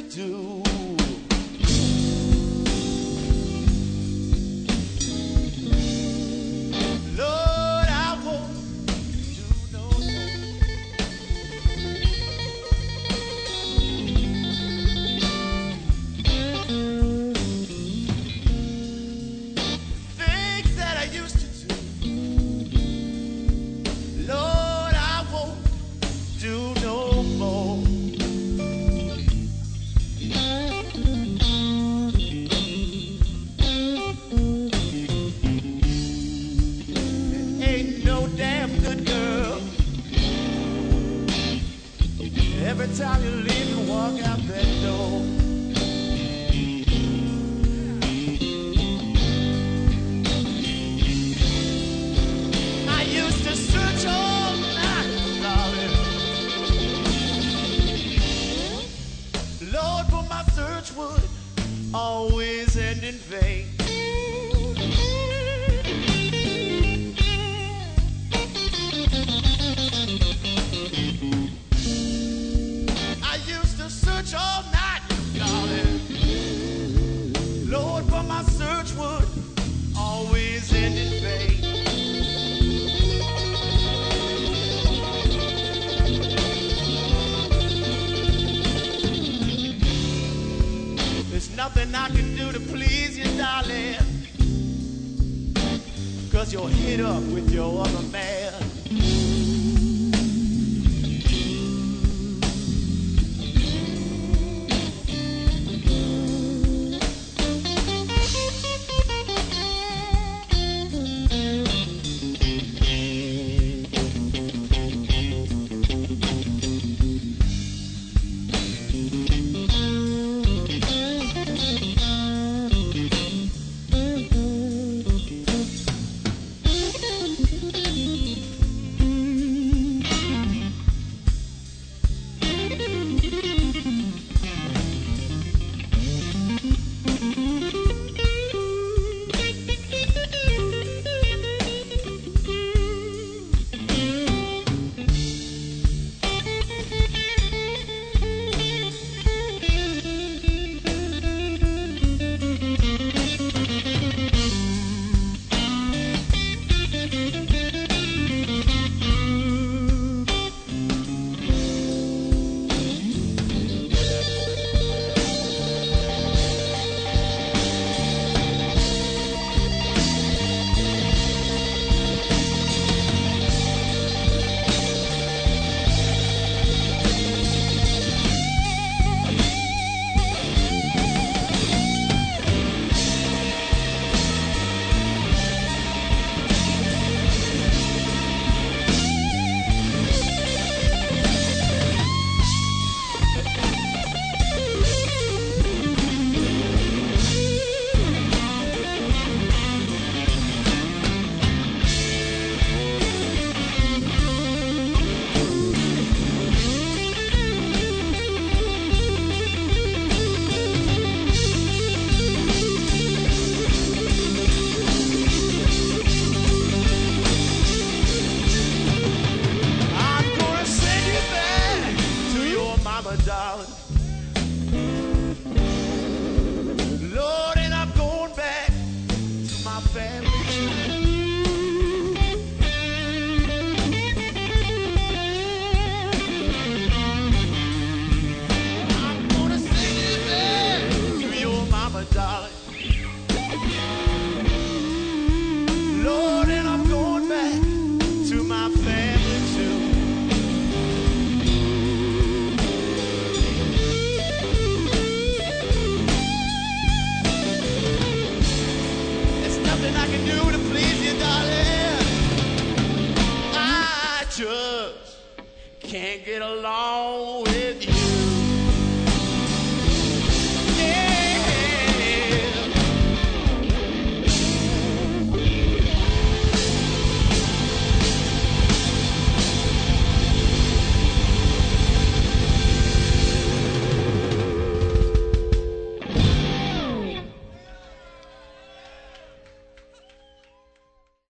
do. Lord, I won't do no more. Things that I used to do, Lord, I won't do no more. Ain't no damn good girl. Every time you leave and walk out that door, I used to search all night, darling. Lord, but my search would always end in vain. I used to search all night, darling. Lord, but my search would always end in vain. There's nothing I can do to please you, darling, 'cause you're hit up with your other man. Darling, Lord, and I'm going back to my family. I'm gonna send you back to your mama, darling. Lord, and I'm going back to my family too. I can do to please you, darling. I just can't get along with you.